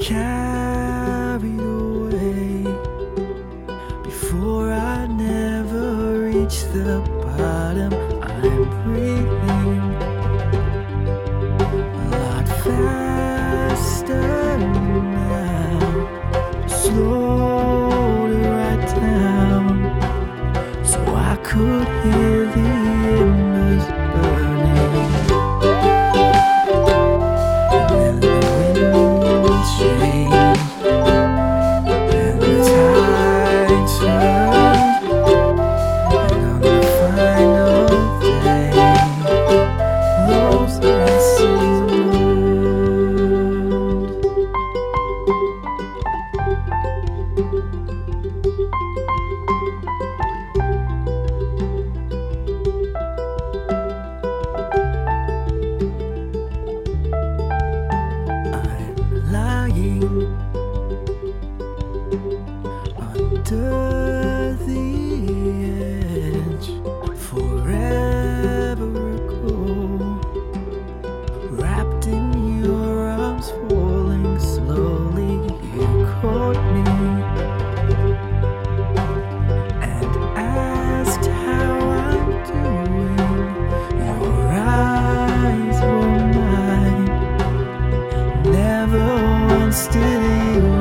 carried away before I never reach the bottom. I'm breathing a lot faster now, slow to write down, so I could hear the embers burning. And then the wind changed, and the tide turned, and on the final day, those lessons under the edge forever ago, wrapped in your arms, falling slowly. You caught me and asked how I'm doing. Your eyes were mine, never once did you